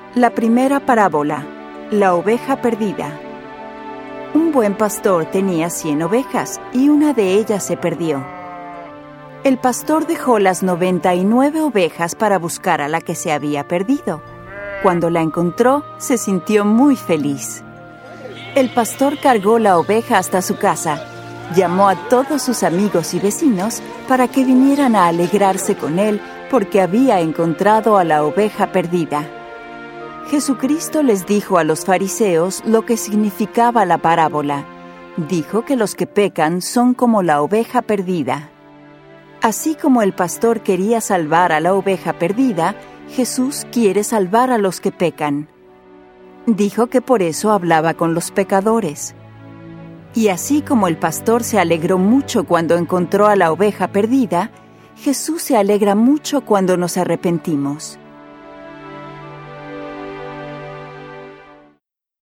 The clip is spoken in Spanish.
La primera parábola, la oveja perdida. Un buen pastor tenía 100 ovejas y una de ellas se perdió. El pastor dejó las 99 ovejas para buscar a la que se había perdido. Cuando la encontró, se sintió muy feliz. El pastor cargó la oveja hasta su casa, llamó a todos sus amigos y vecinos para que vinieran a alegrarse con él porque había encontrado a la oveja perdida. Jesucristo les dijo a los fariseos lo que significaba la parábola. Dijo que los que pecan son como la oveja perdida. Así como el pastor quería salvar a la oveja perdida, Jesús quiere salvar a los que pecan. Dijo que por eso hablaba con los pecadores. Y así como el pastor se alegró mucho cuando encontró a la oveja perdida, Jesús se alegra mucho cuando nos arrepentimos.